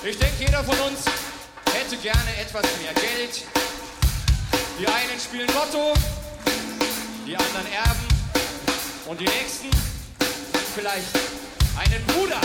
Ich denke, jeder von uns hätte gerne etwas mehr Geld. Die einen spielen Lotto, die anderen erben und die nächsten vielleicht einen Bruder.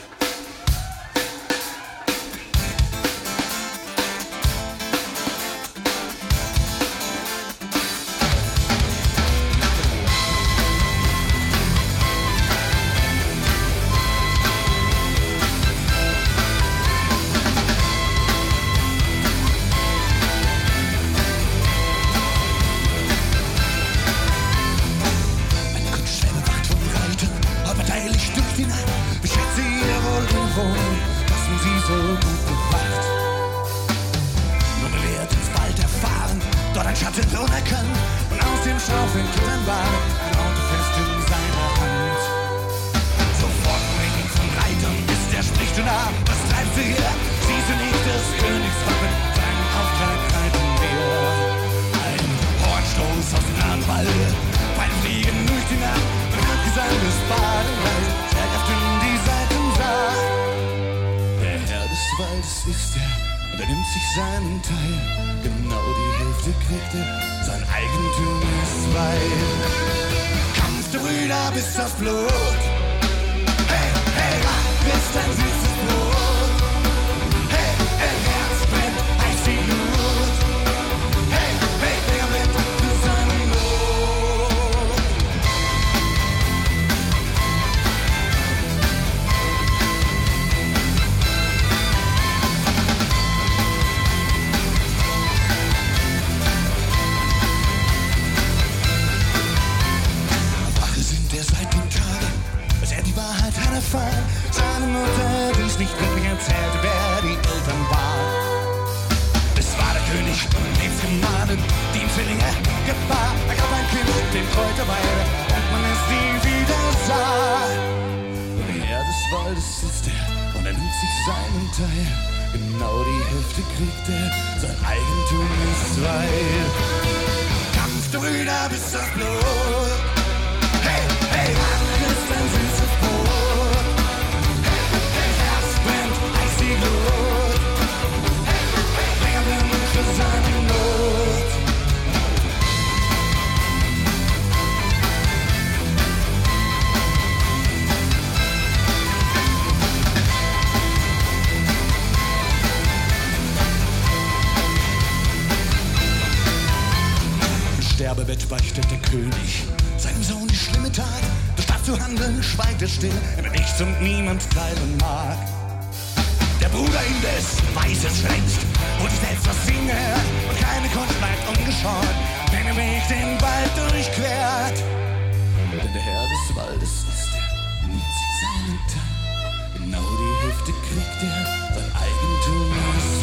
Sterbebett beichtet der König seinem Sohn die schlimme Tat. Doch statt zu handeln, schweigt er still, wenn er nichts und niemand teilen mag. Der Bruder indes weiß es längst, wo die selbst was singe und keine Kunst bleibt ungeschaut, wenn er Weg den Wald durchquert. Denn der Herr des Waldes ist er, nimmt sich seinen Teil, genau die Hälfte kriegt er, sein Eigentum ist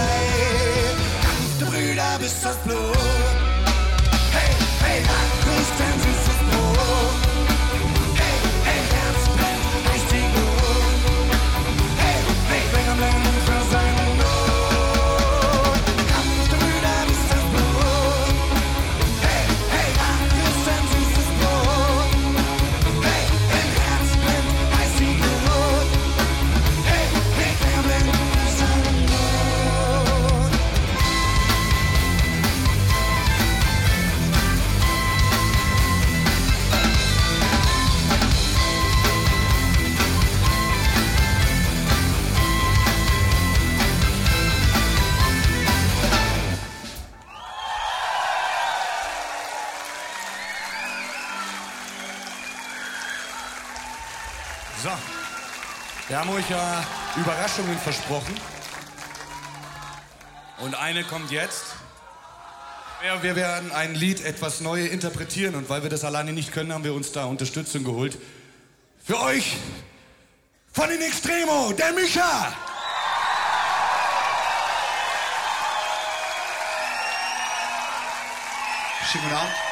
frei. Kampf der Brüder bis das Blut. Hey, hey, Christ, ein süßes Brot. Hey, hey, Herz brennt, heißt die Glut. Hey, hey, bring am Leben für seine Not. Kampf der Brüder bis das Blut. Hey, hey, Christ, ein süßes Brot. Hey, hey, Herz brennt, heißt die Glut. Hey, hey, bring am Leben für seine Not. So, wir haben euch ja Überraschungen versprochen. Und eine kommt jetzt. Ja, wir werden ein Lied etwas neu interpretieren. Und weil wir das alleine nicht können, haben wir uns da Unterstützung geholt. Für euch von den Extremo, der Micha! Schönen guten Abend.